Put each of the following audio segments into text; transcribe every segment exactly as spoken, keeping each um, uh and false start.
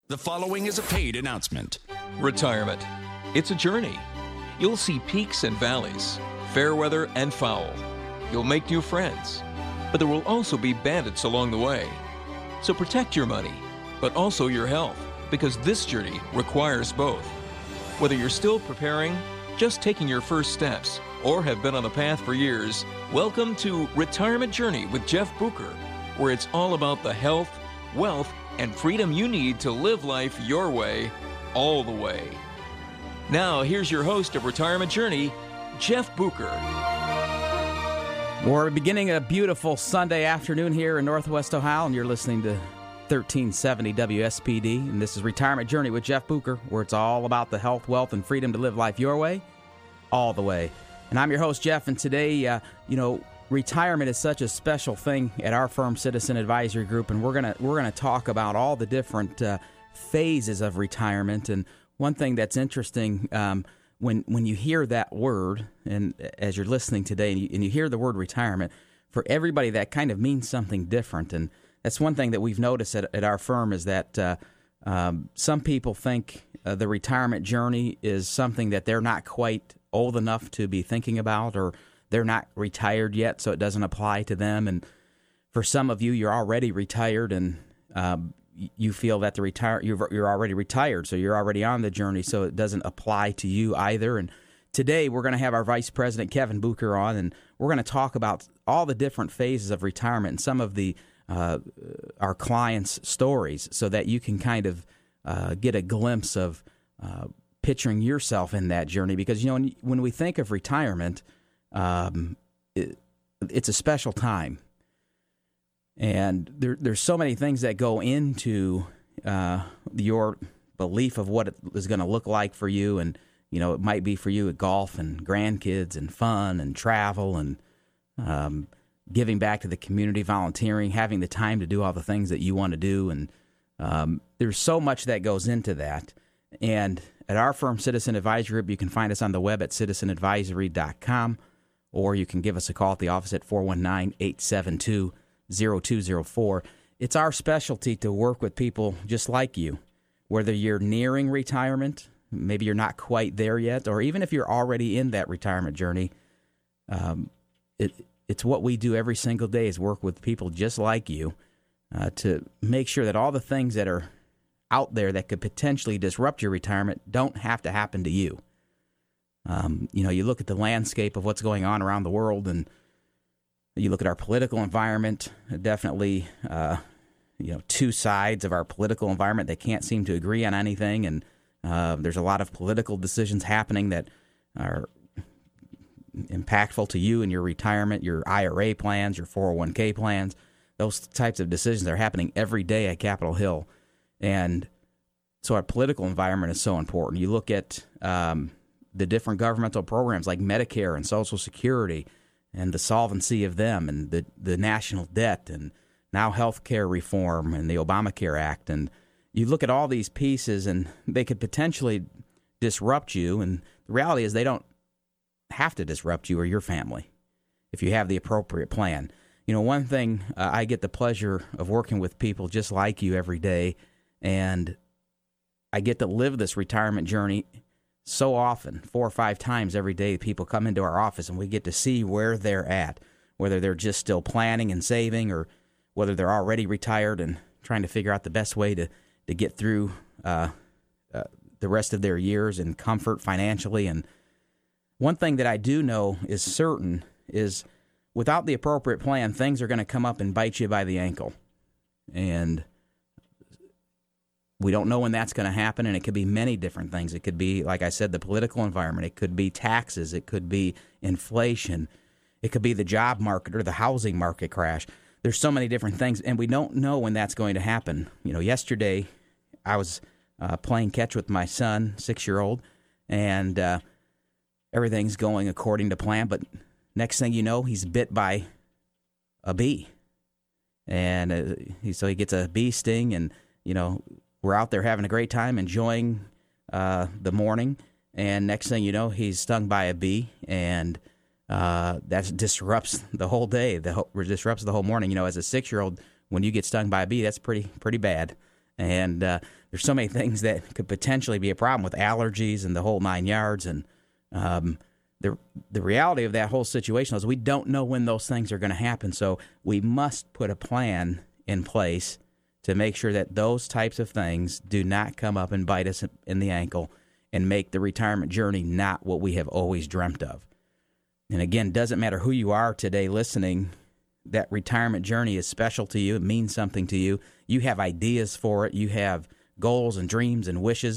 The following is a paid announcement. Retirement. It's a journey. You'll see peaks and valleys, fair weather and foul. You'll make new friends, but there will also be bandits along the way. So protect your money, but also your health, because this journey requires both. Whether you're still preparing, just taking your first steps, or have been on the path for years, welcome to Retirement Journey with Jeff Bucher, where it's all about the health, wealth, and freedom you need to live life your way, all the way. Now, here's your host of Retirement Journey, Jeff Bucher. We're beginning a beautiful Sunday afternoon here in Northwest Ohio, and you're listening to thirteen seventy W S P D, and this is Retirement Journey with Jeff Bucher, where it's all about the health, wealth, and freedom to live life your way, all the way. And I'm your host, Jeff, and today, uh, you know, retirement is such a special thing at our firm, Citizen Advisory Group, and we're gonna we're gonna talk about all the different uh, phases of retirement. And one thing that's interesting, um, when when you hear that word, and as you're listening today, and you, and you hear the word retirement, for everybody that kind of means something different. And that's one thing that we've noticed at, at our firm is that uh, um, some people think uh, the retirement journey is something that they're not quite old enough to be thinking about, or they're not retired yet, so it doesn't apply to them. And for some of you, you're already retired, and um, you feel that the retire you're, you're already retired, so you're already on the journey, so it doesn't apply to you either. And today, we're going to have our Vice President, Kevin Bucher, on, and we're going to talk about all the different phases of retirement and some of the uh, our clients' stories, so that you can kind of uh, get a glimpse of uh, picturing yourself in that journey. Because, you know, when, when we think of retirement, Um, it, it's a special time, and there, there's so many things that go into uh, your belief of what it is going to look like for you. And, you know, it might be for you at golf and grandkids and fun and travel and um, giving back to the community, volunteering, having the time to do all the things that you want to do. And um, there's so much that goes into that. And at our firm, Citizen Advisory Group, you can find us on the web at citizen advisory dot com. Or you can give us a call at the office at four one nine, eight seven two, zero two zero four. It's our specialty to work with people just like you, whether you're nearing retirement, maybe you're not quite there yet, or even if you're already in that retirement journey. Um, it, it's what we do every single day is work with people just like you uh, to make sure that all the things that are out there that could potentially disrupt your retirement don't have to happen to you. Um, you know, you look at the landscape of what's going on around the world, and you look at our political environment, definitely, uh, you know, two sides of our political environment that can't seem to agree on anything, and uh, there's a lot of political decisions happening that are impactful to you in your retirement, your I R A plans, your four oh one k plans. Those types of decisions are happening every day at Capitol Hill, and so our political environment is so important. You look at um, the different governmental programs like Medicare and Social Security and the solvency of them, and the, the national debt, and now health care reform and the Obamacare Act. And you look at all these pieces, and they could potentially disrupt you. And the reality is they don't have to disrupt you or your family if you have the appropriate plan. You know, one thing, uh, I get the pleasure of working with people just like you every day, and I get to live this retirement journey so often, four or five times every day. People come into our office, and we get to see where they're at, whether they're just still planning and saving, or whether they're already retired and trying to figure out the best way to, to get through uh, uh, the rest of their years in comfort financially. And one thing that I do know is certain is without the appropriate plan, things are going to come up and bite you by the ankle. And we don't know when that's going to happen, and it could be many different things. It could be, like I said, the political environment. It could be taxes. It could be inflation. It could be the job market or the housing market crash. There's so many different things, and we don't know when that's going to happen. You know, yesterday I was uh, playing catch with my son, six-year-old, and uh, everything's going according to plan. But next thing you know, he's bit by a bee, and uh, he, so he gets a bee sting, and you know, we're out there having a great time, enjoying uh, the morning, and next thing you know, he's stung by a bee, and uh, that disrupts the whole day. The whole, disrupts the whole morning. You know, as a six-year-old, when you get stung by a bee, that's pretty pretty bad. And uh, there's so many things that could potentially be a problem with allergies and the whole nine yards. And um, the the reality of that whole situation is we don't know when those things are going to happen. So we must put a plan in place to make sure that those types of things do not come up and bite us in the ankle and make the retirement journey not what we have always dreamt of. And again, doesn't matter who you are today listening, that retirement journey is special to you. It means something to you. You have ideas for it. You have goals and dreams and wishes.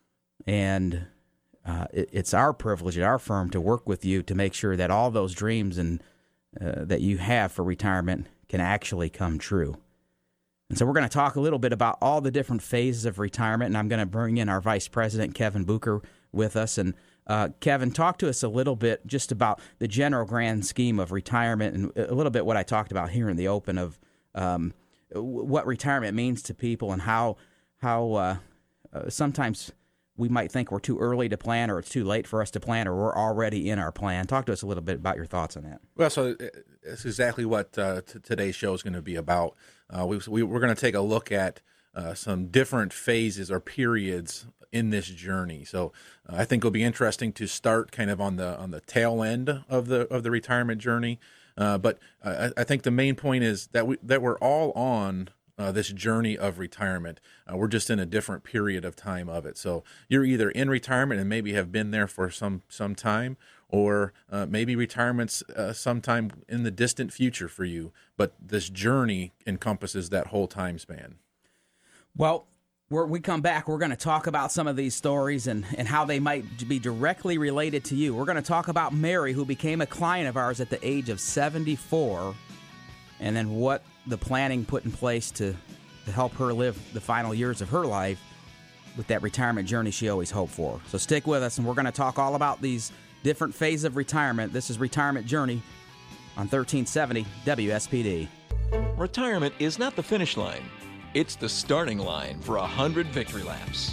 And uh, it, it's our privilege at our firm to work with you to make sure that all those dreams and uh, that you have for retirement can actually come true. And so we're going to talk a little bit about all the different phases of retirement, and I'm going to bring in our Vice President, Kevin Bucher, with us. And uh, Kevin, talk to us a little bit just about the general grand scheme of retirement and a little bit what I talked about here in the open of um, what retirement means to people and how how uh, uh, sometimes we might think we're too early to plan or it's too late for us to plan or we're already in our plan. Talk to us a little bit about your thoughts on that. Well, so it's exactly what uh, t- today's show is going to be about. Uh, we, we, we're going to take a look at uh, some different phases or periods in this journey. So uh, I think it'll be interesting to start kind of on the on the tail end of the of the retirement journey. Uh, but uh, I, I think the main point is that we that we're all on Uh, this journey of retirement. Uh, we're just in a different period of time of it. So you're either in retirement and maybe have been there for some some time, or uh, maybe retirement's uh, sometime in the distant future for you. But this journey encompasses that whole time span. Well, when we come back, we're going to talk about some of these stories and, and how they might be directly related to you. We're going to talk about Mary, who became a client of ours at the age of seventy-four, and then what the planning put in place to, to help her live the final years of her life with that retirement journey she always hoped for. So stick with us, and we're going to talk all about these different phases of retirement. This is Retirement Journey on thirteen seventy W S P D. Retirement is not the finish line. It's the starting line for one hundred victory laps.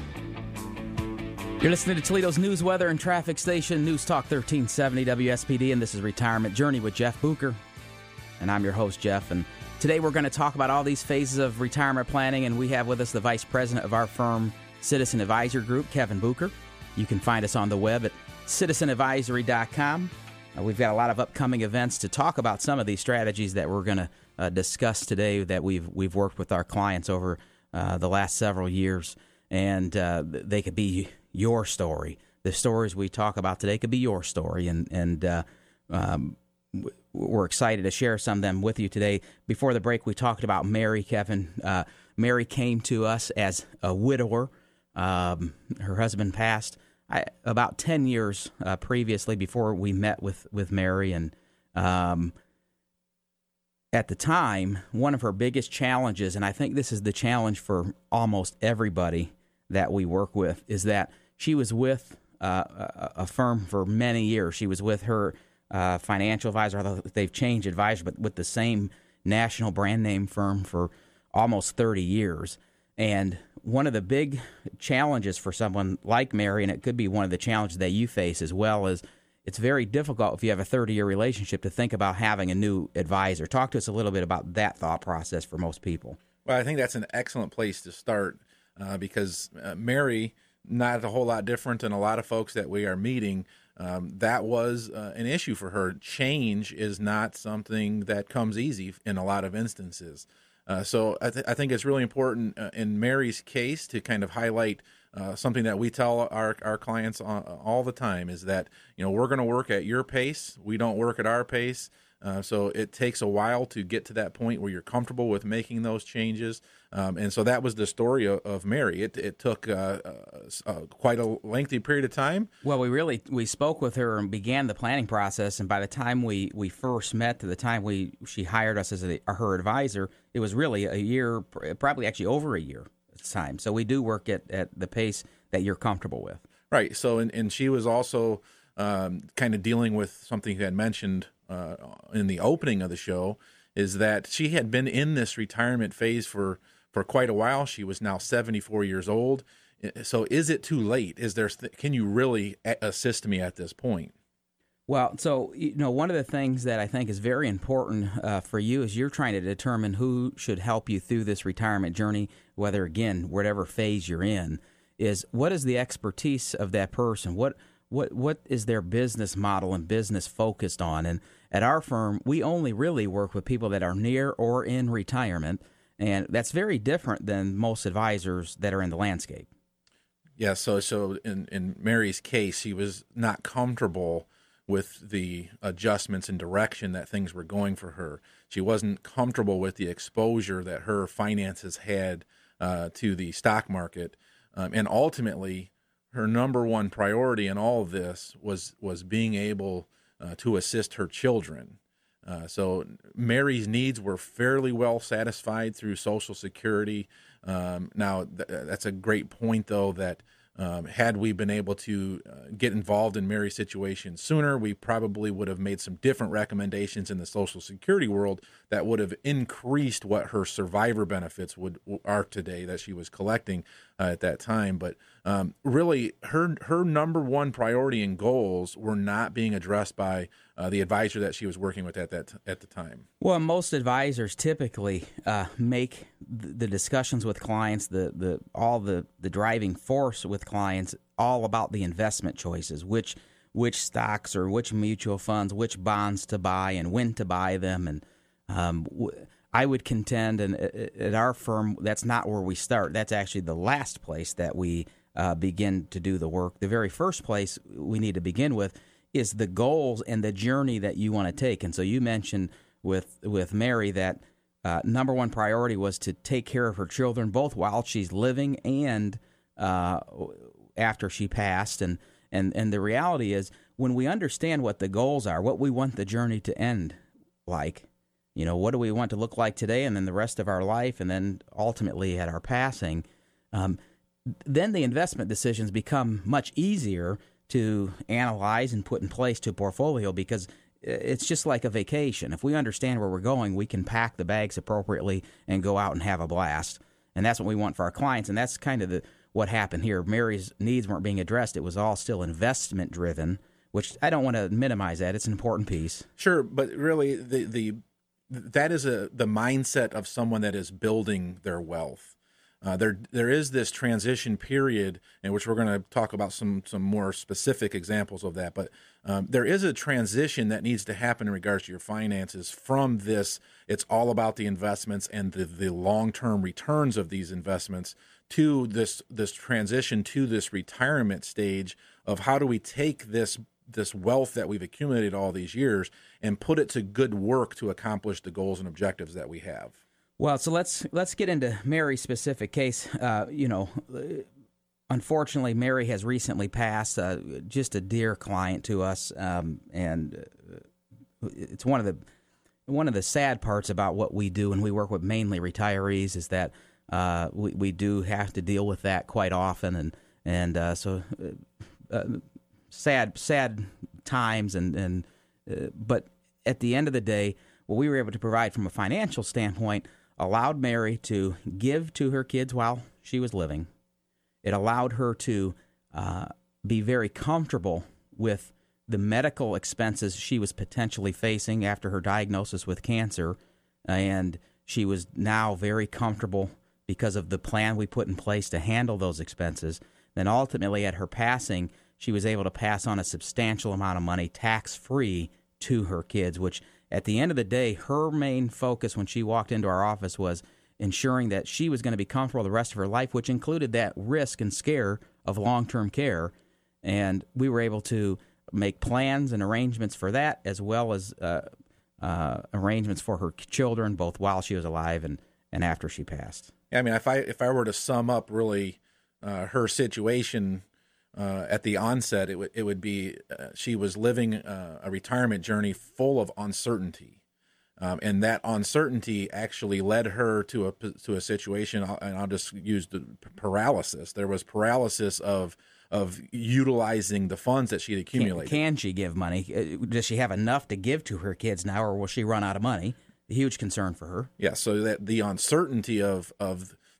You're listening to Toledo's news, weather, and traffic station, News Talk thirteen seventy W S P D, and this is Retirement Journey with Jeff Bucher. And I'm your host, Jeff, and today we're going to talk about all these phases of retirement planning, and we have with us the Vice President of our firm, Citizen Advisor Group, Kevin Bucher. You can find us on the web at citizen advisory dot com. Uh, we've got a lot of upcoming events to talk about some of these strategies that we're going to uh, discuss today that we've we've worked with our clients over uh, the last several years, and uh, they could be your story. The stories we talk about today could be your story, and and uh, um, we're excited to share some of them with you today. Before the break, we talked about Mary, Kevin. Uh, Mary came to us as a widower. Um, her husband passed I, about ten years uh, previously before we met with, with Mary. And um, at the time, one of her biggest challenges, and I think this is the challenge for almost everybody that we work with, is that she was with uh, a, a firm for many years. She was with her Uh, financial advisor, although they've changed advisor, but with the same national brand name firm for almost thirty years. And one of the big challenges for someone like Mary, and it could be one of the challenges that you face as well, is it's very difficult if you have a thirty-year relationship to think about having a new advisor. Talk to us a little bit about that thought process for most people. Well, I think that's an excellent place to start uh, because uh, Mary, not a whole lot different than a lot of folks that we are meeting. Um, that was uh, an issue for her. Change is not something that comes easy in a lot of instances. Uh, so I, th- I think it's really important uh, in Mary's case to kind of highlight uh, something that we tell our, our clients all, all the time is that, you know, we're going to work at your pace. We don't work at our pace. Uh, so it takes a while to get to that point where you're comfortable with making those changes. Um, and so that was the story of, of Mary. It, it took uh, uh, uh, quite a lengthy period of time. Well, we really we spoke with her and began the planning process. And by the time we, we first met to the time we she hired us as a, her advisor, it was really a year, probably actually over a year at the time. So we do work at, at the pace that you're comfortable with. Right. So and, and she was also um, kind of dealing with something you had mentioned Uh, in the opening of the show, is that she had been in this retirement phase for, for quite a while. She was now seventy-four years old. So is it too late? Is there, can you really assist me at this point? Well, so, you know, one of the things that I think is very important uh, for you is you're trying to determine who should help you through this retirement journey, whether, again, whatever phase you're in, is what is the expertise of that person? What what what is their business model and business focused on? And at our firm, we only really work with people that are near or in retirement, and that's very different than most advisors that are in the landscape. Yeah, so so in, in Mary's case, she was not comfortable with the adjustments and direction that things were going for her. She wasn't comfortable with the exposure that her finances had uh, to the stock market. Um, and ultimately, her number one priority in all of this was, was being able uh, to assist her children. Uh, so Mary's needs were fairly well satisfied through Social Security. Um, now, th- that's a great point, though, that Um, had we been able to uh, get involved in Mary's situation sooner, we probably would have made some different recommendations in the Social Security world that would have increased what her survivor benefits would are today that she was collecting uh, at that time. But um, really, her her number one priority and goals were not being addressed by uh, the advisor that she was working with at that at the time. Well, most advisors typically uh, make the discussions with clients, the the all the, the driving force with clients, all about the investment choices, which which stocks or which mutual funds, which bonds to buy, and when to buy them. And um, w- I would contend, and at our firm, that's not where we start. That's actually the last place that we uh, begin to do the work. The very first place we need to begin with is the goals and the journey that you want to take. And so you mentioned with with Mary that uh, number one priority was to take care of her children, both while she's living and uh, after she passed. And, and, and the reality is, when we understand what the goals are, what we want the journey to end like, you know, what do we want to look like today and then the rest of our life and then ultimately at our passing, um, then the investment decisions become much easier to analyze and put in place to a portfolio, because it's just like a vacation. If we understand where we're going, we can pack the bags appropriately and go out and have a blast. And that's what we want for our clients, and that's kind of the what happened here. Mary's needs weren't being addressed. It was all still investment-driven, which I don't want to minimize that. It's an important piece. Sure, but really the the that is a the mindset of someone that is building their wealth. Uh, there, there is this transition period in which we're going to talk about some some more specific examples of that. But um, there is a transition that needs to happen in regards to your finances from this. It's all about the investments and the, the long-term returns of these investments to this this transition to this retirement stage of how do we take this this wealth that we've accumulated all these years and put it to good work to accomplish the goals and objectives that we have. Well, so let's let's get into Mary's specific case. Uh, you know, unfortunately, Mary has recently passed. Uh, just a dear client to us, um, and it's one of the one of the sad parts about what we do, and we work with mainly retirees, is that uh, we we do have to deal with that quite often, and and uh, so uh, sad sad times, and and uh, but at the end of the day, what we were able to provide from a financial standpoint allowed Mary to give to her kids while she was living. It allowed her to uh, be very comfortable with the medical expenses she was potentially facing after her diagnosis with cancer, and she was now very comfortable because of the plan we put in place to handle those expenses. Then ultimately, at her passing, she was able to pass on a substantial amount of money tax-free to her kids, which at the end of the day, her main focus when she walked into our office was ensuring that she was going to be comfortable the rest of her life, which included that risk and scare of long-term care. And we were able to make plans and arrangements for that, as well as uh, uh, arrangements for her children, both while she was alive and, and after she passed. I mean, if I if I were to sum up really uh, her situation uh, at the onset, it would it would be uh, she was living uh, a retirement journey full of uncertainty, um, and that uncertainty actually led her to a to a situation. And I'll just use the paralysis. There was paralysis of of utilizing the funds that she'd accumulated. Can, can she give money? Does she have enough to give to her kids now, or will she run out of money? A huge concern for her. Yeah, so that the uncertainty of of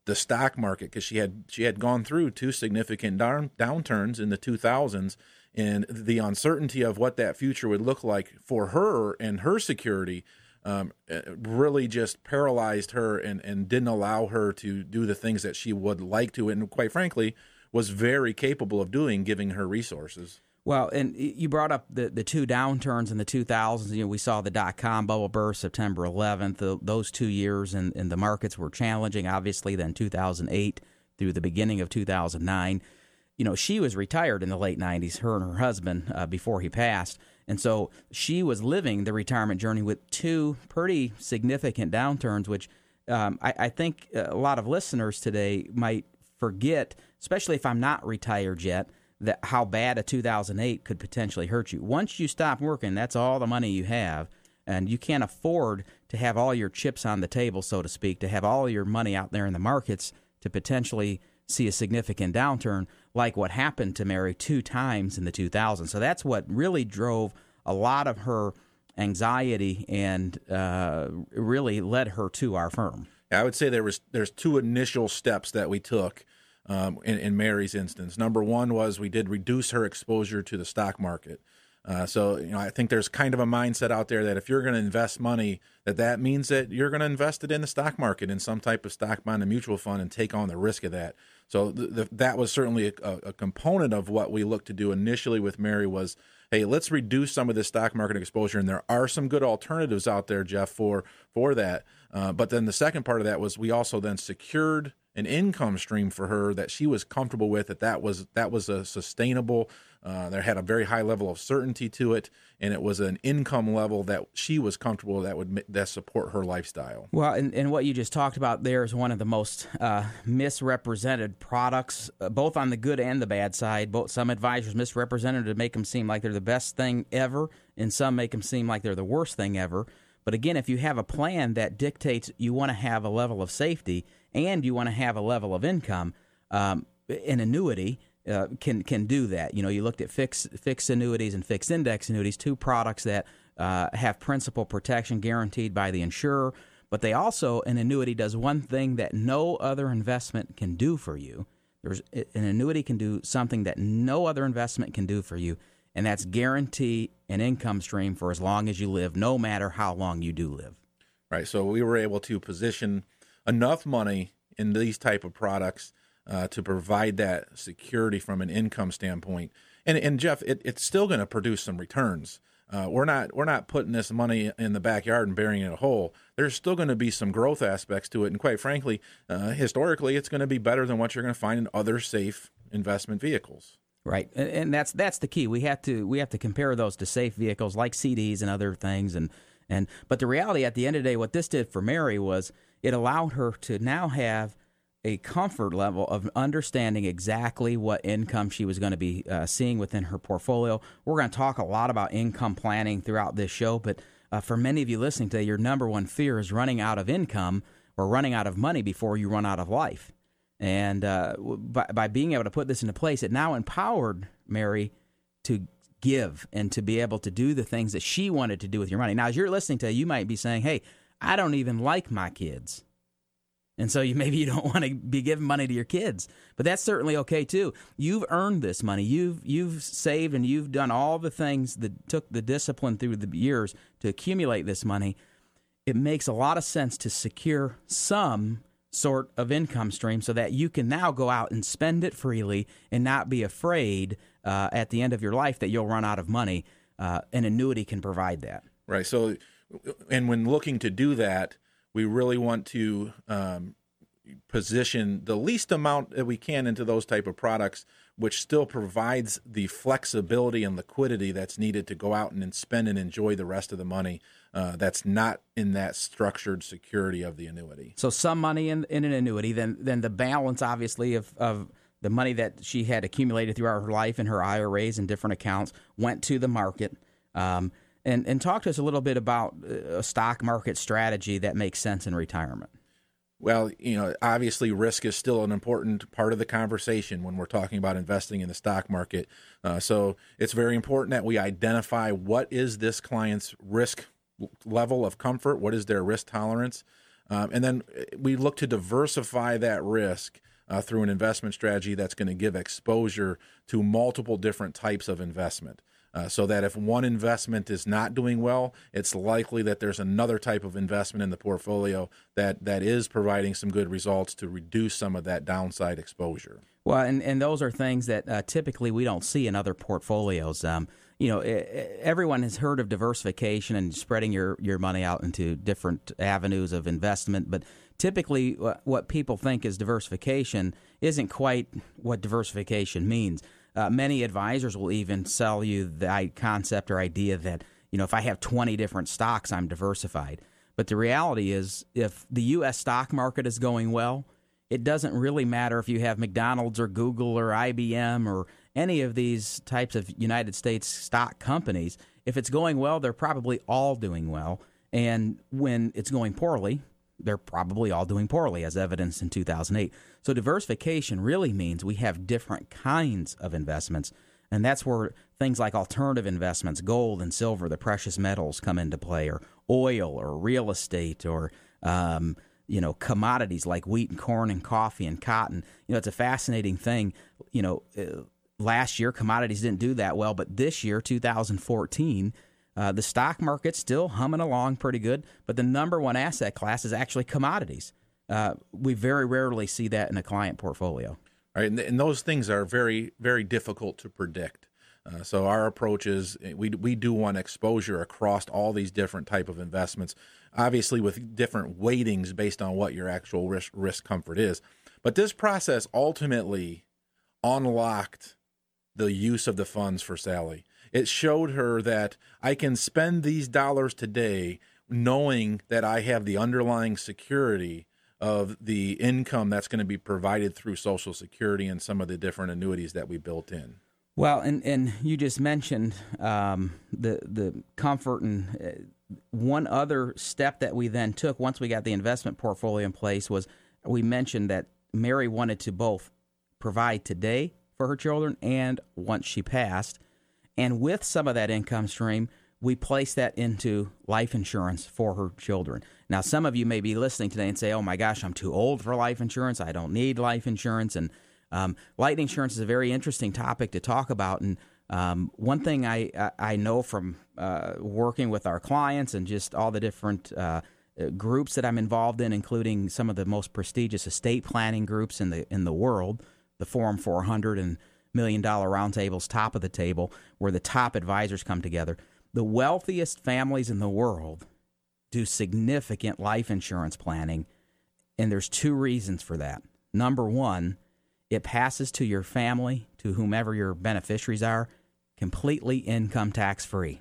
the stock market, because she had she had gone through two significant down, downturns in the two thousands, and the uncertainty of what that future would look like for her and her security um, really just paralyzed her and, and didn't allow her to do the things that she would like to, and quite frankly, was very capable of doing, given her resources. Well, and you brought up the, the two downturns in the two thousands. You know, we saw the dot-com bubble burst September eleventh. The, those two years and, and the markets were challenging, obviously, then two thousand eight through the beginning of two thousand nine. You know, she was retired in the late nineties, her and her husband, uh, before he passed. And so she was living the retirement journey with two pretty significant downturns, which um, I, I think a lot of listeners today might forget, especially if I'm not retired yet, that how bad a two thousand eight could potentially hurt you. Once you stop working, that's all the money you have, and you can't afford to have all your chips on the table, so to speak, to have all your money out there in the markets to potentially see a significant downturn like what happened to Mary two times in the two thousands. So that's what really drove a lot of her anxiety and uh, really led her to our firm. I would say there was there's two initial steps that we took Um, in, in Mary's instance. Number one was we did reduce her exposure to the stock market. Uh, so, you know, I think there's kind of a mindset out there that if you're going to invest money, that that means that you're going to invest it in the stock market in some type of stock bond and mutual fund and take on the risk of that. So th- th- that was certainly a, a component of what we looked to do initially with Mary was, hey, let's reduce some of the stock market exposure. And there are some good alternatives out there, Jeff, for, for that. Uh, but then the second part of that was we also then secured an income stream for her that she was comfortable with, that that was that was a sustainable, uh, there had a very high level of certainty to it, and it was an income level that she was comfortable that would that support her lifestyle. Well, and, and what you just talked about there is one of the most uh, misrepresented products, uh, both on the good and the bad side. Both some advisors misrepresented to make them seem like they're the best thing ever, and some make them seem like they're the worst thing ever. But again, if you have a plan that dictates you want to have a level of safety and you want to have a level of income, um, an annuity uh, can can do that. You know, you looked at fixed fixed annuities and fixed index annuities, two products that uh, have principal protection guaranteed by the insurer, but they also, an annuity does one thing that no other investment can do for you. There's an annuity can do something that no other investment can do for you, and that's guarantee an income stream for as long as you live, no matter how long you do live. Right. So we were able to position enough money in these type of products uh, to provide that security from an income standpoint. And, and Jeff, it, it's still going to produce some returns. Uh, we're not we're not putting this money in the backyard and burying it in a hole. There's still going to be some growth aspects to it, and quite frankly, uh, historically, it's going to be better than what you're going to find in other safe investment vehicles. Right, and, and that's that's the key. We have to we have to compare those to safe vehicles like C Ds and other things, and and but the reality at the end of the day, what this did for Mary was it allowed her to now have a comfort level of understanding exactly what income she was going to be uh, seeing within her portfolio. We're going to talk a lot about income planning throughout this show, but uh, for many of you listening today, your number one fear is running out of income or running out of money before you run out of life. And uh, by, by being able to put this into place, it now empowered Mary to give and to be able to do the things that she wanted to do with your money. Now, as you're listening to it, you might be saying, hey, I don't even like my kids. And so you maybe you don't want to be giving money to your kids, but that's certainly okay too. You've earned this money. You've you've saved and you've done all the things that took the discipline through the years to accumulate this money. It makes a lot of sense to secure some sort of income stream so that you can now go out and spend it freely and not be afraid uh, at the end of your life that you'll run out of money. Uh, an annuity can provide that. Right. So, and when looking to do that, we really want to um, position the least amount that we can into those type of products, which still provides the flexibility and liquidity that's needed to go out and spend and enjoy the rest of the money uh, that's not in that structured security of the annuity. So some money in, in an annuity, then then the balance, obviously, of, of the money that she had accumulated throughout her life in her I R As and different accounts went to the market. Um, And and talk to us a little bit about a stock market strategy that makes sense in retirement. Well, you know, obviously risk is still an important part of the conversation when we're talking about investing in the stock market. Uh, so it's very important that we identify what is this client's risk level of comfort, what is their risk tolerance. Um, and then we look to diversify that risk uh, through an investment strategy that's going to give exposure to multiple different types of investment. Uh, so that if one investment is not doing well, it's likely that there's another type of investment in the portfolio that, that is providing some good results to reduce some of that downside exposure. Well, and, and those are things that uh, typically we don't see in other portfolios. Um, you know, everyone has heard of diversification and spreading your, your money out into different avenues of investment, but typically what people think is diversification isn't quite what diversification means. Uh, many advisors will even sell you the concept or idea that, you know, if I have twenty different stocks, I'm diversified. But the reality is, if the U S stock market is going well, it doesn't really matter if you have McDonald's or Google or I B M or any of these types of United States stock companies. If it's going well, they're probably all doing well. And when it's going poorly, they're probably all doing poorly, as evidenced in two thousand eight. So diversification really means we have different kinds of investments, and that's where things like alternative investments, gold and silver, the precious metals, come into play, or oil or real estate, or um, you know, commodities like wheat and corn and coffee and cotton. You know, it's a fascinating thing. You know, uh, last year commodities didn't do that well, but this year, two thousand fourteen, Uh, the stock market's still humming along pretty good, but the number one asset class is actually commodities. Uh, we very rarely see that in a client portfolio. All right, and, and those things are very, very difficult to predict. Uh, so our approach is we we do want exposure across all these different type of investments, obviously with different weightings based on what your actual risk risk comfort is. But this process ultimately unlocked the use of the funds for Sally. It showed her that I can spend these dollars today knowing that I have the underlying security of the income that's going to be provided through Social Security and some of the different annuities that we built in. Well, and, and you just mentioned um, the the comfort, and uh, one other step that we then took once we got the investment portfolio in place was we mentioned that Mary wanted to both provide today for her children and once she passed. And with some of that income stream, we placed that into life insurance for her children. Now, some of you may be listening today and say, oh, my gosh, I'm too old for life insurance. I don't need life insurance. And um, life insurance is a very interesting topic to talk about. And um, one thing I, I know from uh, working with our clients and just all the different uh, groups that I'm involved in, including some of the most prestigious estate planning groups in the in the world, the Forum four hundred and Million Dollar Roundtable's top of the table, where the top advisors come together. The wealthiest families in the world do significant life insurance planning, and there's two reasons for that. Number one, it passes to your family, to whomever your beneficiaries are, completely income tax free.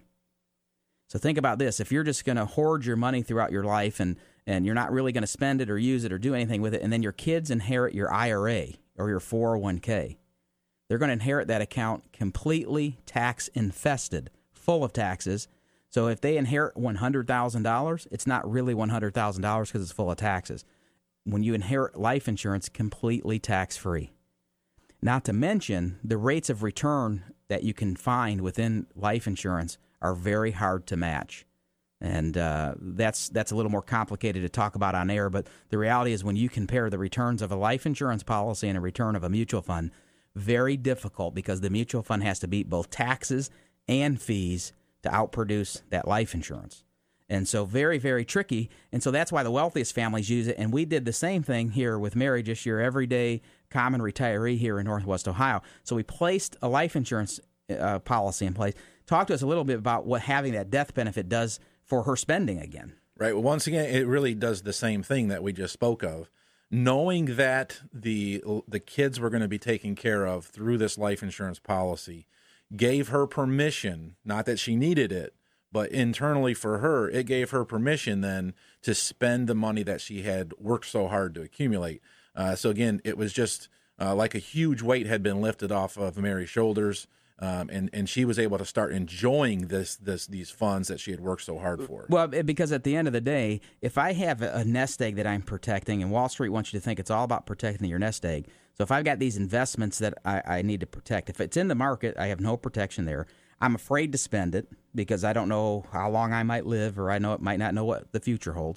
So think about this. If you're just going to hoard your money throughout your life and, and you're not really going to spend it or use it or do anything with it, and then your kids inherit your I R A or your four oh one k, they're going to inherit that account completely tax-infested, full of taxes. So if they inherit one hundred thousand dollars, it's not really one hundred thousand dollars because it's full of taxes. When you inherit life insurance, completely tax-free. Not to mention, the rates of return that you can find within life insurance are very hard to match. And uh, that's that's a little more complicated to talk about on air, but the reality is when you compare the returns of a life insurance policy and a return of a mutual fund, very difficult because the mutual fund has to beat both taxes and fees to outproduce that life insurance. And so very, very tricky. And so that's why the wealthiest families use it. And we did the same thing here with Mary, just your everyday common retiree here in Northwest Ohio. So we placed a life insurance uh, policy in place. Talk to us a little bit about what having that death benefit does for her spending again. Right. Well, once again, it really does the same thing that we just spoke of. Knowing that the the kids were going to be taken care of through this life insurance policy gave her permission, not that she needed it, but internally for her, it gave her permission then to spend the money that she had worked so hard to accumulate. Uh, so again, it was just uh, like a huge weight had been lifted off of Mary's shoulders. Um, and, and she was able to start enjoying this this these funds that she had worked so hard for. Well, because at the end of the day, if I have a nest egg that I'm protecting, and Wall Street wants you to think it's all about protecting your nest egg. So if I've got these investments that I, I need to protect, if it's in the market, I have no protection there. I'm afraid to spend it because I don't know how long I might live, or I know it might not know what the future holds.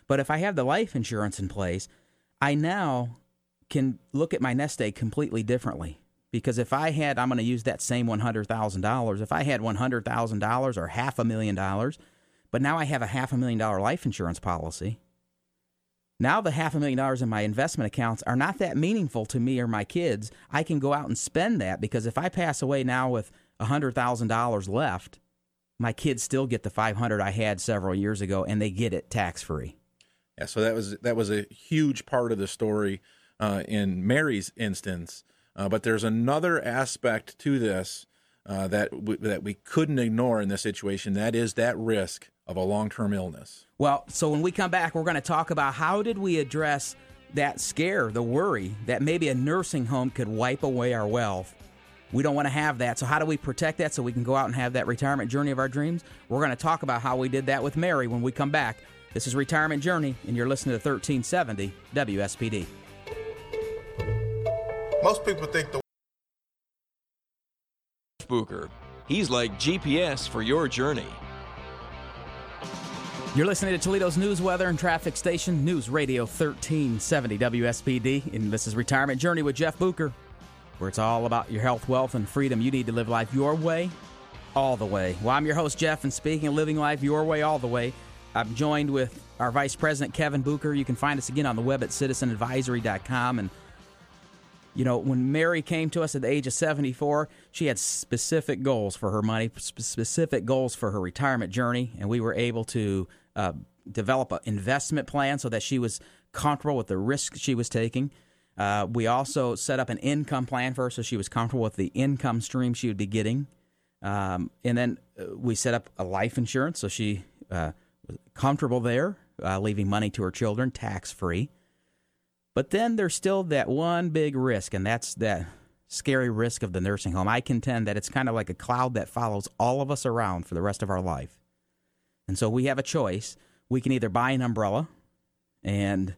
But if I have the life insurance in place, I now can look at my nest egg completely differently. Because if I had, I'm going to use that same one hundred thousand dollars, if I had one hundred thousand dollars or half a million dollars, but now I have a half a million dollar life insurance policy, now the half a million dollars in my investment accounts are not that meaningful to me or my kids. I can go out and spend that because if I pass away now with one hundred thousand dollars left, my kids still get the five hundred dollars I had several years ago, and they get it tax-free. Yeah, so that was that was a huge part of the story uh, in Mary's instance. Uh, but there's another aspect to this uh, that w- that we couldn't ignore in this situation. That is that risk of a long-term illness. Well, so when we come back, we're going to talk about how did we address that scare, the worry that maybe a nursing home could wipe away our wealth. We don't want to have that. So how do we protect that so we can go out and have that retirement journey of our dreams? We're going to talk about how we did that with Mary when we come back. This is Retirement Journey, and you're listening to thirteen seventy W S P D. Most people think the Booker. He's like G P S for your journey. You're listening to Toledo's news, weather, and traffic station, News Radio thirteen seventy W S P D, and this is Retirement Journey with Jeff Booker, where it's all about your health, wealth, and freedom. You need to live life your way, all the way. Well, I'm your host, Jeff, and speaking of living life your way, all the way, I'm joined with our Vice President, Kevin Booker. You can find us again on the web at citizen advisory dot com, and you know, when Mary came to us at the age of seventy-four, she had specific goals for her money, specific goals for her retirement journey, and we were able to uh, develop an investment plan so that she was comfortable with the risk she was taking. Uh, we also set up an income plan for her so she was comfortable with the income stream she would be getting. Um, and then we set up a life insurance so she uh, was comfortable there, uh, leaving money to her children tax-free. But then there's still that one big risk, and that's that scary risk of the nursing home. I contend that it's kind of like a cloud that follows all of us around for the rest of our life. And so we have a choice. We can either buy an umbrella and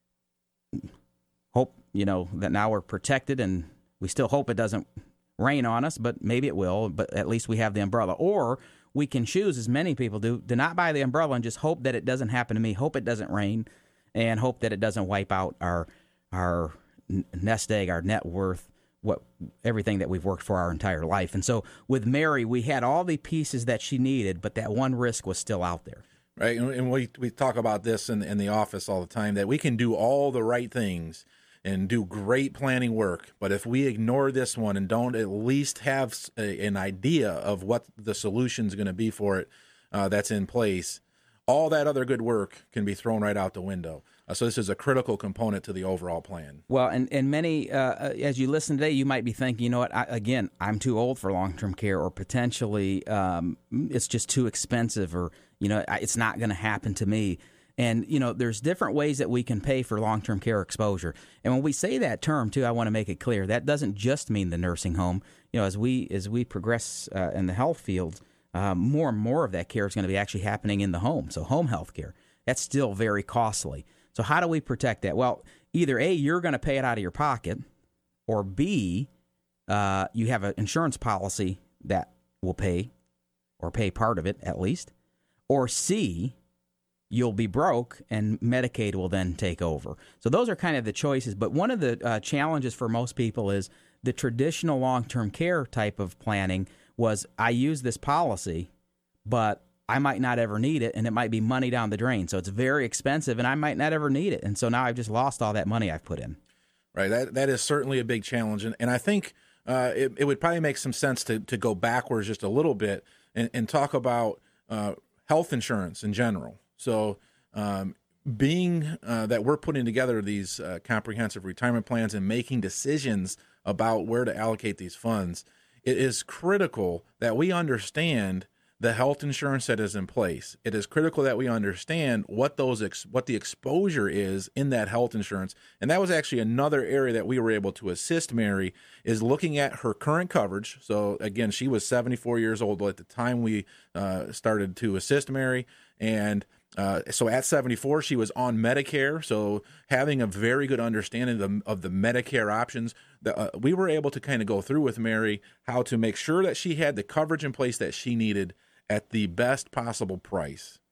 hope, you know, that now we're protected, and we still hope it doesn't rain on us, but maybe it will, but at least we have the umbrella. Or we can choose, as many people do, to not buy the umbrella and just hope that it doesn't happen to me, hope it doesn't rain, and hope that it doesn't wipe out our our nest egg, our net worth, what everything that we've worked for our entire life. And so with Mary, we had all the pieces that she needed, but that one risk was still out there. Right, and we we talk about this in, in the office all the time, that we can do all the right things and do great planning work, but if we ignore this one and don't at least have a, an idea of what the solution is going to be for it uh, that's in place, all that other good work can be thrown right out the window. Uh, so this is a critical component to the overall plan. Well, and, and many, uh, as you listen today, you might be thinking, you know what, I, again, I'm too old for long-term care, or potentially um, it's just too expensive, or, you know, it's not going to happen to me. And, you know, there's different ways that we can pay for long-term care exposure. And when we say that term, too, I want to make it clear, that doesn't just mean the nursing home. You know, as we as we progress uh, in the health field, um, more and more of that care is going to be actually happening in the home. So home health care, that's still very costly. So how do we protect that? Well, either A, you're going to pay it out of your pocket, or B, uh, you have an insurance policy that will pay, or pay part of it at least, or C, you'll be broke and Medicaid will then take over. So those are kind of the choices. But one of the uh, challenges for most people is the traditional long-term care type of planning was, I use this policy, but I might not ever need it, and it might be money down the drain. So it's very expensive, and I might not ever need it. And so now I've just lost all that money I've put in. Right. That that is certainly a big challenge. And, and I think uh, it, it would probably make some sense to, to go backwards just a little bit and, and talk about uh, health insurance in general. So um, being uh, that we're putting together these uh, comprehensive retirement plans and making decisions about where to allocate these funds, it is critical that we understand the health insurance that is in place. It is critical that we understand what those ex- what the exposure is in that health insurance. And that was actually another area that we were able to assist Mary, is looking at her current coverage. So again, she was seventy-four years old at the time we uh, started to assist Mary. And uh, so at seventy-four, she was on Medicare. So having a very good understanding of the, of the Medicare options, that uh, we were able to kind of go through with Mary how to make sure that she had the coverage in place that she needed at the best possible price.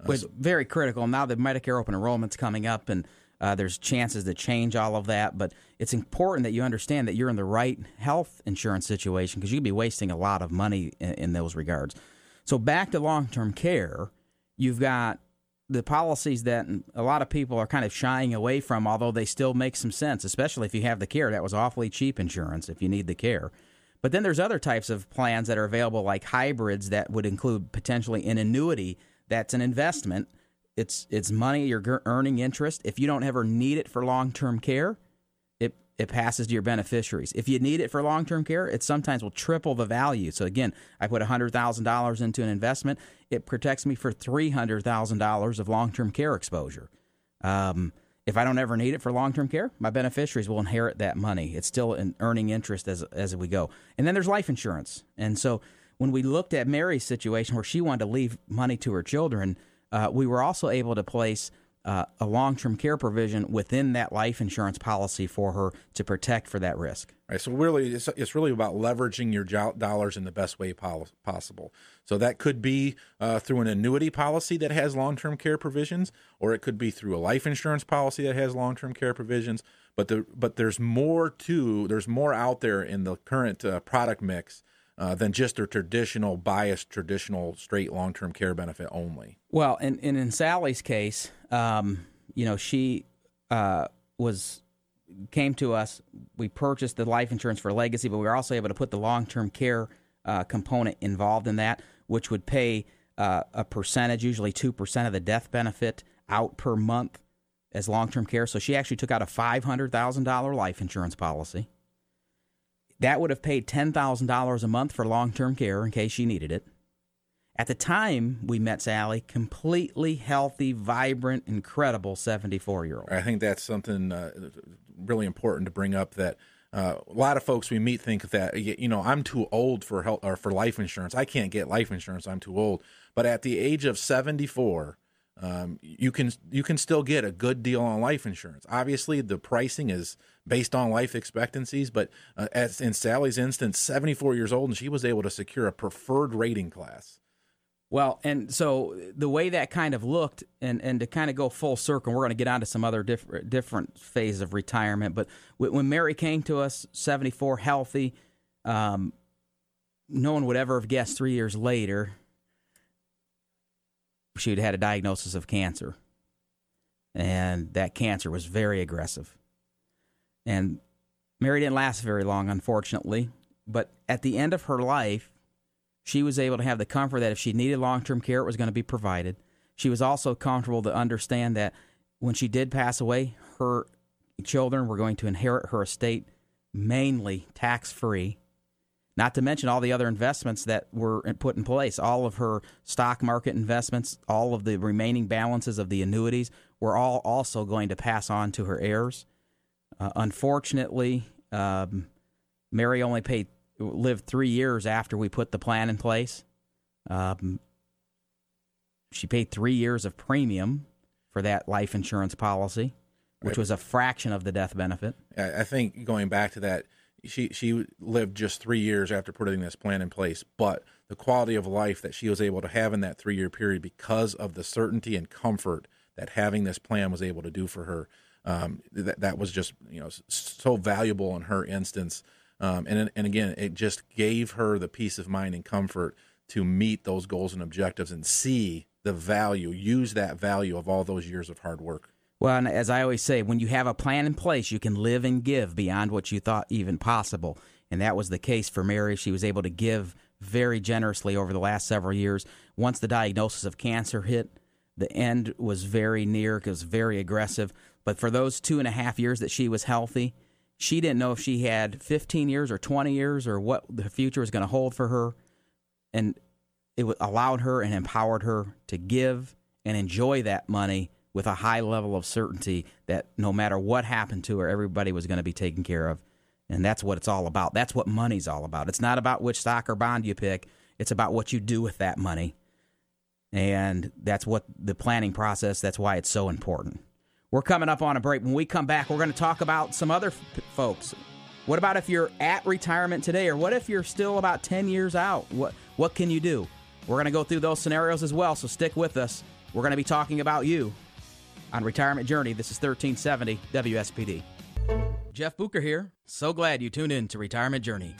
Which is very critical. Now the Medicare open enrollment's coming up, and uh, there's chances to change all of that. But it's important that you understand that you're in the right health insurance situation, because you could be wasting a lot of money in, in those regards. So back to long-term care, you've got the policies that a lot of people are kind of shying away from, although they still make some sense, especially if you have the care. That was awfully cheap insurance if you need the care. But then there's other types of plans that are available, like hybrids, that would include potentially an annuity. That's an investment. It's it's money. You're earning interest. If you don't ever need it for long-term care, it, it passes to your beneficiaries. If you need it for long-term care, it sometimes will triple the value. So, again, I put one hundred thousand dollars into an investment. It protects me for three hundred thousand dollars of long-term care exposure. Um, if I don't ever need it for long-term care, my beneficiaries will inherit that money. It's still an earning interest as as we go. And then there's life insurance. And so when we looked at Mary's situation where she wanted to leave money to her children, uh, we were also able to place uh, a long-term care provision within that life insurance policy for her to protect for that risk. All right, so really, it's, it's really about leveraging your jo- dollars in the best way pol- possible. So that could be uh, through an annuity policy that has long-term care provisions, or it could be through a life insurance policy that has long-term care provisions. But the, but there's more to there's more out there in the current uh, product mix Uh, than just a traditional biased, traditional straight long-term care benefit only. Well, and, and in Sally's case, um, you know, she uh, was came to us. We purchased the life insurance for Legacy, but we were also able to put the long-term care uh, component involved in that, which would pay uh, a percentage, usually two percent of the death benefit out per month as long-term care. So she actually took out a five hundred thousand dollars life insurance policy. That would have paid ten thousand dollars a month for long-term care in case she needed it. At the time we met Sally, completely healthy, vibrant, incredible seventy-four-year-old. I think that's something uh, really important to bring up, that uh, a lot of folks we meet think that, you know, I'm too old for health, or for life insurance. I can't get life insurance. I'm too old. But at the age of seventy-four, um, you can you can still get a good deal on life insurance. Obviously, the pricing is based on life expectancies, but uh, as in Sally's instance, seventy-four years old, and she was able to secure a preferred rating class. Well, and so the way that kind of looked, and, and to kind of go full circle, we're going to get on to some other diff- different phase of retirement, but when Mary came to us, seventy-four, healthy, um, no one would ever have guessed three years later she'd had a diagnosis of cancer, and that cancer was very aggressive. And Mary didn't last very long, unfortunately, but at the end of her life, she was able to have the comfort that if she needed long-term care, it was going to be provided. She was also comfortable to understand that when she did pass away, her children were going to inherit her estate mainly tax-free, not to mention all the other investments that were put in place. All of her stock market investments, all of the remaining balances of the annuities were all also going to pass on to her heirs. Uh, unfortunately, um, Mary only paid lived three years after we put the plan in place. Um, she paid three years of premium for that life insurance policy, which was a fraction of the death benefit. I think going back to that, she she lived just three years after putting this plan in place, but the quality of life that she was able to have in that three-year period, because of the certainty and comfort that having this plan was able to do for her, um, that that was just, you know, so valuable in her instance. Um, and and again, it just gave her the peace of mind and comfort to meet those goals and objectives and see the value, use that value of all those years of hard work. Well, and as I always say, when you have a plan in place, you can live and give beyond what you thought even possible. And that was the case for Mary. She was able to give very generously over the last several years. Once the diagnosis of cancer hit, the end was very near. It was very aggressive. But for those two and a half years that she was healthy, she didn't know if she had fifteen years or twenty years or what the future was going to hold for her. And it allowed her and empowered her to give and enjoy that money with a high level of certainty that no matter what happened to her, everybody was going to be taken care of. And that's what it's all about. That's what money's all about. It's not about which stock or bond you pick. It's about what you do with that money. And that's what the planning process, that's why it's so important. We're coming up on a break. When we come back, we're going to talk about some other f- folks. What about if you're at retirement today, or what if you're still about ten years out? What what can you do? We're going to go through those scenarios as well, so stick with us. we're going to be talking about you on Retirement Journey. This is thirteen seventy W S P D. Jeff Booker here. So glad you tuned in to Retirement Journey.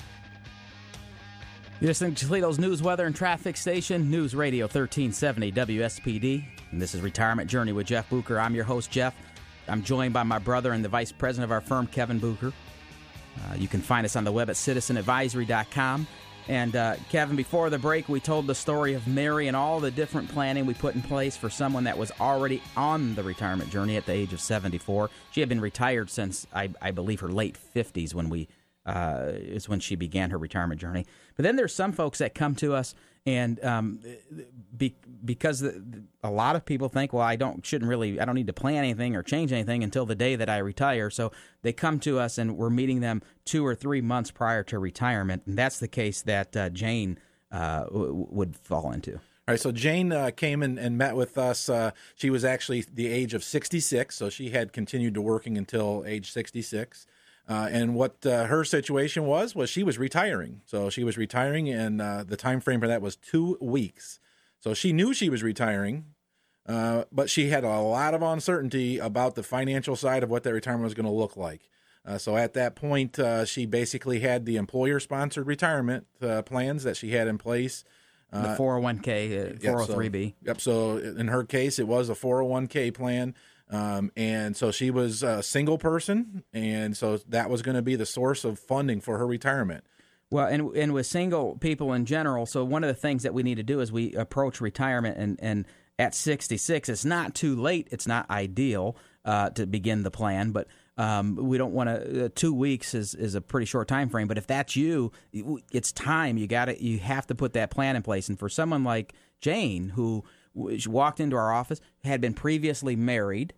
You're listening to Toledo's news, weather, and traffic station, News Radio thirteen seventy W S P D. And this is Retirement Journey with Jeff Booker. I'm your host, Jeff. I'm joined by my brother and the vice president of our firm, Kevin Booker. Uh, you can find us on the web at citizen advisory dot com. And, uh, Kevin, before the break, we told the story of Mary and all the different planning we put in place for someone that was already on the retirement journey at the age of seventy-four. She had been retired since, I, I believe, her late fifties when we uh, is when she began her retirement journey. But then there's some folks that come to us, and um, be, because the, a lot of people think, well, I don't shouldn't really, I don't need to plan anything or change anything until the day that I retire. So they come to us, and we're meeting them two or three months prior to retirement, and that's the case that uh, Jane uh, w- would fall into. All right, so Jane uh, came in and met with us. Uh, she was actually the age of sixty-six, so she had continued to working until age sixty-six. Uh, and what uh, her situation was, was she was retiring. So she was retiring, and uh, the time frame for that was two weeks. So she knew she was retiring, uh, but she had a lot of uncertainty about the financial side of what that retirement was going to look like. Uh, so at that point, uh, she basically had the employer-sponsored retirement uh, plans that she had in place. Uh, the four oh one k, uh, four oh three b. Yep, so, yep, so in her case, it was a four oh one k plan. Um, and so she was a single person, and so that was going to be the source of funding for her retirement. Well, and and with single people in general, so one of the things that we need to do as we approach retirement and, and at sixty-six, it's not too late, it's not ideal uh, to begin the plan, but um, we don't want to, uh, two weeks is, is a pretty short time frame, but if that's you, it's time, you got to, you have to put that plan in place. And for someone like Jane, who walked into our office, had been previously married,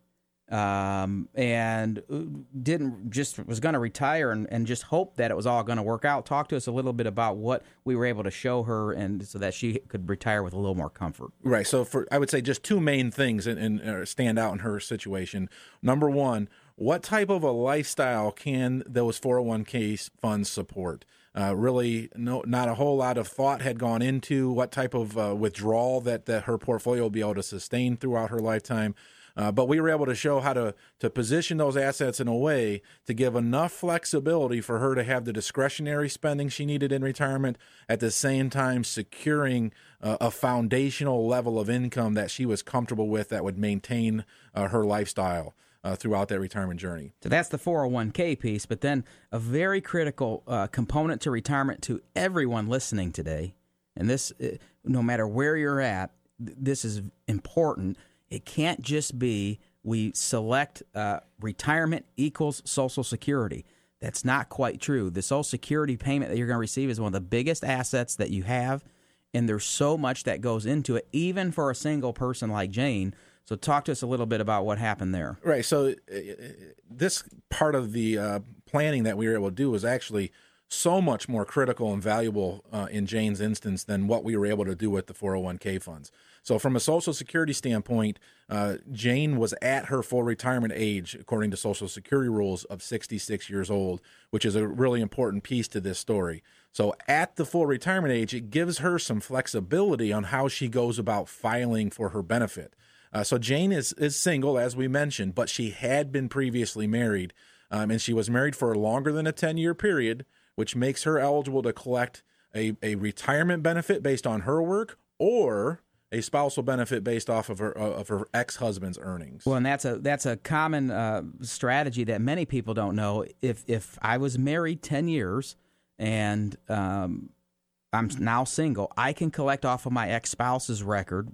um, and didn't just was going to retire and, and just hope that it was all going to work out. Talk to us a little bit about what we were able to show her, and so that she could retire with a little more comfort. Right. So for I would say just two main things in, in, uh, stand out in her situation. Number one, what type of a lifestyle can those four oh one k funds support? Uh, really, no, not a whole lot of thought had gone into what type of uh, withdrawal that, that her portfolio will be able to sustain throughout her lifetime. Uh, but we were able to show how to, to position those assets in a way to give enough flexibility for her to have the discretionary spending she needed in retirement, at the same time securing uh, a foundational level of income that she was comfortable with that would maintain uh, her lifestyle uh, throughout that retirement journey. So that's the four oh one k piece, but then a very critical uh, component to retirement to everyone listening today, and this, uh, no matter where you're at, th- this is important. It can't just be we select uh, retirement equals Social Security. That's not quite true. The Social Security payment that you're going to receive is one of the biggest assets that you have, and there's so much that goes into it, even for a single person like Jane. So talk to us a little bit about what happened there. Right. So uh, this part of the uh, planning that we were able to do was actually so much more critical and valuable uh, in Jane's instance than what we were able to do with the four oh one k funds. So from a Social Security standpoint, uh, Jane was at her full retirement age, according to Social Security rules, of sixty-six years old, which is a really important piece to this story. So at the full retirement age, it gives her some flexibility on how she goes about filing for her benefit. Uh, so Jane is, is single, as we mentioned, but she had been previously married, um, and she was married for longer than a ten-year period, which makes her eligible to collect a, a retirement benefit based on her work or a spousal benefit based off of her of her ex-husband's earnings. Well, and that's a that's a common uh, strategy that many people don't know. If if I was married ten years and um, I'm now single, I can collect off of my ex-spouse's record,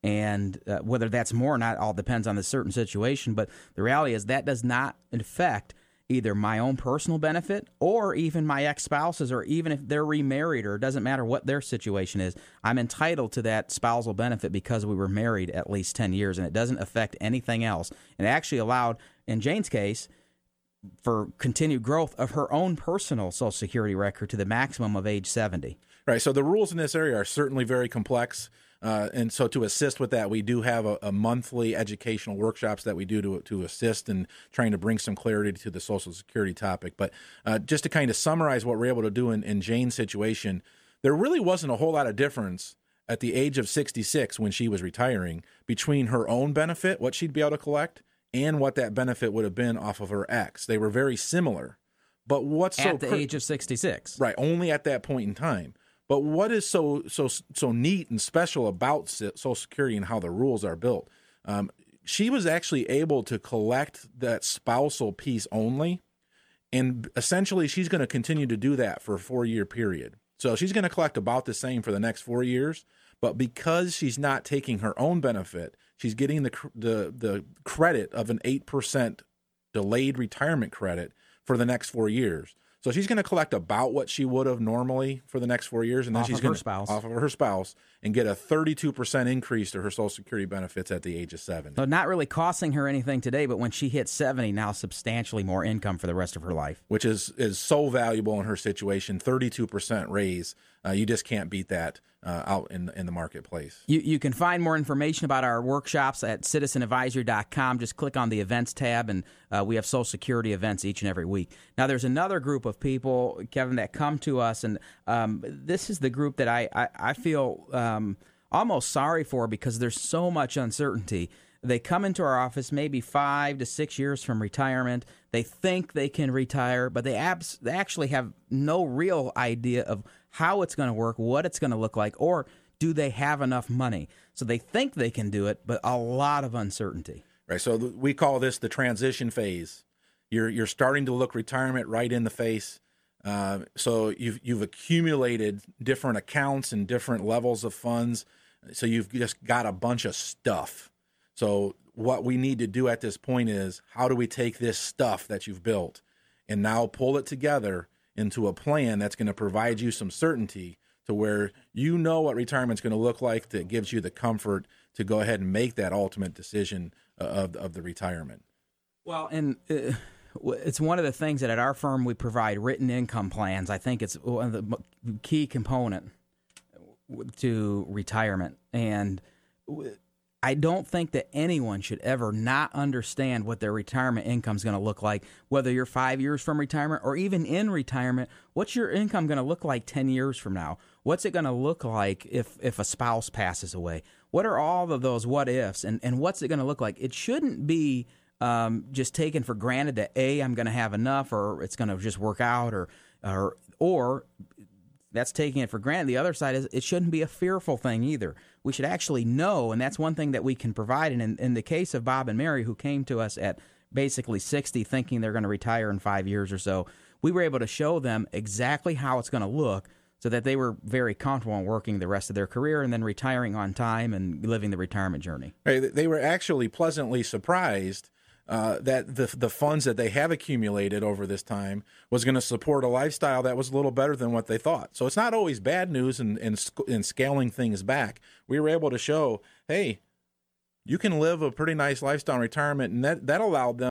and uh, whether that's more or not all depends on the certain situation. But the reality is that does not affect either my own personal benefit or even my ex-spouse's, or even if they're remarried, or it doesn't matter what their situation is. I'm entitled to that spousal benefit because we were married at least ten years, and it doesn't affect anything else. And it actually allowed, in Jane's case, for continued growth of her own personal Social Security record to the maximum of age seventy. Right, so the rules in this area are certainly very complex. Uh, and so to assist with that, we do have a, a monthly educational workshops that we do to to assist in trying to bring some clarity to the Social Security topic. But uh, just to kind of summarize what we're able to do in, in Jane's situation, there really wasn't a whole lot of difference at the age of sixty-six, when she was retiring, between her own benefit, what she'd be able to collect, and what that benefit would have been off of her ex. They were very similar. But what's so at the cr- age of sixty-six, right? Only at that point in time. But what is so so so neat and special about Social Security and how the rules are built? Um, she was actually able to collect that spousal piece only, and essentially she's going to continue to do that for a four-year period. So she's going to collect about the same for the next four years. But because she's not taking her own benefit, she's getting the the the credit of an eight percent delayed retirement credit for the next four years. So she's going to collect about what she would have normally for the next four years, and then off she's of going her to spouse. off of her spouse and get a thirty-two percent increase to her Social Security benefits at the age of seventy. So not really costing her anything today, but when she hits seventy, now substantially more income for the rest of her life. Which is, is so valuable in her situation. thirty-two percent raise. Uh, you just can't beat that uh, out in, in the marketplace. You, you can find more information about our workshops at citizen advisory dot com. Just click on the events tab, and uh, we have Social Security events each and every week. Now, there's another group of people, Kevin, that come to us, and um, this is the group that I, I, I feel um, almost sorry for because there's so much uncertainty. They come into our office maybe five to six years from retirement. They think they can retire, but they, abs- they actually have no real idea of how it's going to work, what it's going to look like, or do they have enough money? So they think they can do it, but a lot of uncertainty. Right. So th- we call this the transition phase. You're you're starting to look retirement right in the face. Uh, so you've you've accumulated different accounts and different levels of funds. So you've just got a bunch of stuff. So what we need to do at this point is, how do we take this stuff that you've built and now pull it together into a plan that's going to provide you some certainty to where you know what retirement's going to look like, that gives you the comfort to go ahead and make that ultimate decision of of the retirement. Well, and uh, it's one of the things that at our firm we provide written income plans. I think it's one of the key component to retirement, and I don't think that anyone should ever not understand what their retirement income is going to look like, whether you're five years from retirement or even in retirement. What's your income going to look like ten years from now? What's it going to look like if, if a spouse passes away? What are all of those what ifs, and, and what's it going to look like? It shouldn't be um, just taken for granted that, A, I'm going to have enough, or it's going to just work out, or or or that's taking it for granted. The other side is it shouldn't be a fearful thing either. We should actually know, and that's one thing that we can provide. And in, in the case of Bob and Mary, who came to us at basically sixty, thinking they're going to retire in five years or so, we were able to show them exactly how it's going to look so that they were very comfortable in working the rest of their career and then retiring on time and living the retirement journey. Right. They were actually pleasantly surprised Uh, that the the funds that they have accumulated over this time was going to support a lifestyle that was a little better than what they thought. So it's not always bad news in, in, in scaling things back. We were able to show, hey, you can live a pretty nice lifestyle in retirement, and that, that allowed them